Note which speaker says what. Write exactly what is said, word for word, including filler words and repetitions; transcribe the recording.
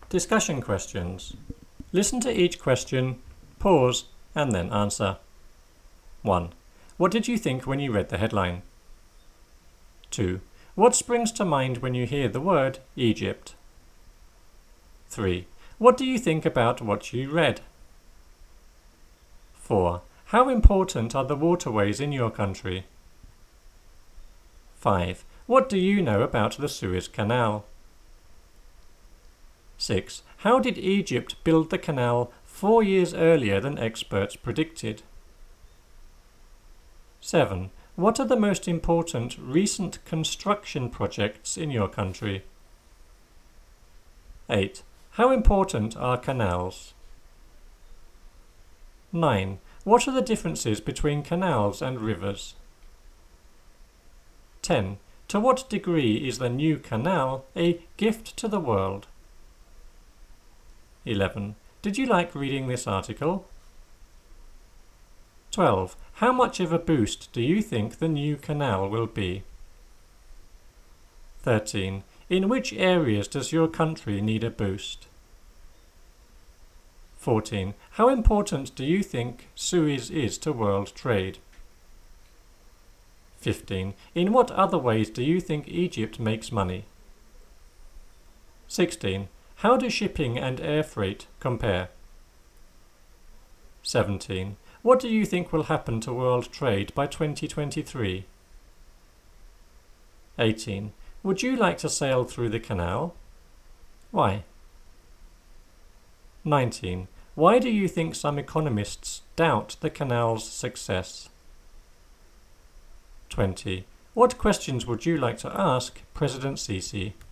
Speaker 1: Discussion questions. Listen to each question, pause, and then answer. one. What did you think when you read the headline? two. What springs to mind when you hear the word Egypt? three. What do you think about what you read? four. How important are the waterways in your country? five. What do you know about the Suez Canal? six. How did Egypt build the canal four years earlier than experts predicted? seven. What are the most important recent construction projects in your country? eight. How important are canals? nine. What are the differences between canals and rivers? ten. To what degree is the new canal a gift to the world? eleven. Did you like reading this article? twelve. How much of a boost do you think the new canal will be? thirteen. In which areas does your country need a boost? fourteen. How important do you think Suez is to world trade? fifteen. In what other ways do you think Egypt makes money? sixteen. How do shipping and air freight compare? seventeen. What do you think will happen to world trade by twenty twenty-three? eighteen. Would you like to sail through the canal? Why? nineteen. Why do you think some economists doubt the canal's success? twenty. What questions would you like to ask President Sisi?